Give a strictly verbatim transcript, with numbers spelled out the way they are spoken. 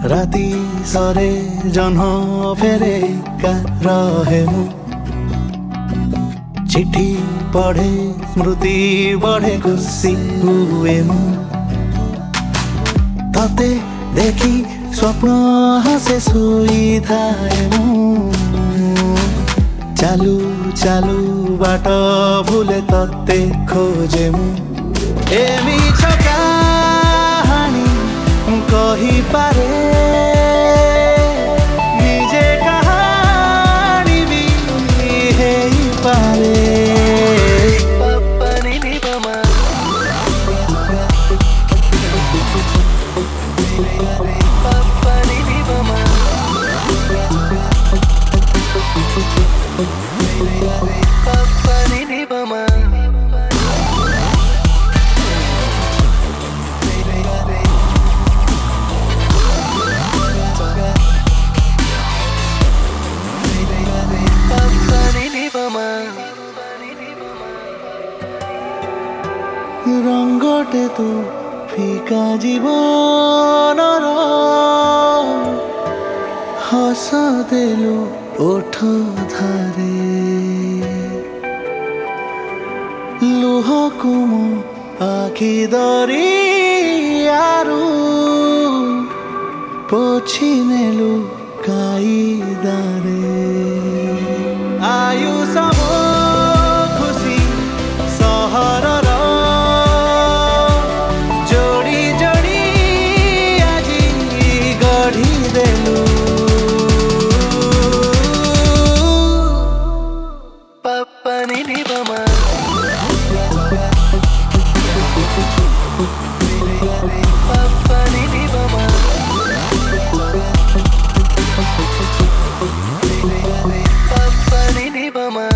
राति सरे जन्ह फेरे का रहे मु चिट्ठी पढ़े स्मृति बढ़े खुशी हुए मु तते देखी स्वप्न हसे सोई थाए मु चालू चालू बाट भूले तते खोजे मु एमी कहानी कही पारे निजे कहानी भी हेई पारे रंगटे तू फिका जीवनर हस देलु ओठ धारे लुह कुम आखि दरियारु पोछि नेलु काईदारे आयु सब खुशी सहर Bama